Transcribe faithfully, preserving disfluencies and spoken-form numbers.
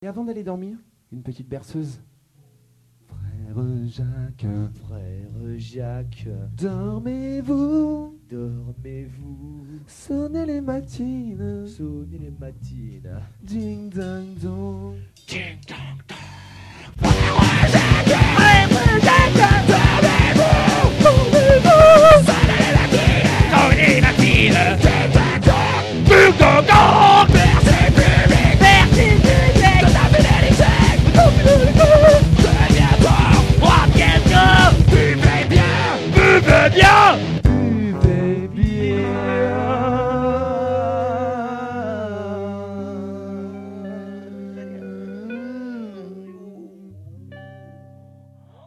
Et avant d'aller dormir, une petite berceuse. Frère Jacques, Frère Jacques, dormez-vous, dormez-vous, sonnez les matines, sonnez les matines. ding ding dong. Ding dong dong. Frère Jacques, dormez-vous, dormez-vous, sonnez les matines, sonnez les matines, ding ding dong, ding dong dong. Merci public, merci public, de ta fidélité, de ta fidélité. Très bientôt, on va bien, buvez bien, buvez bien.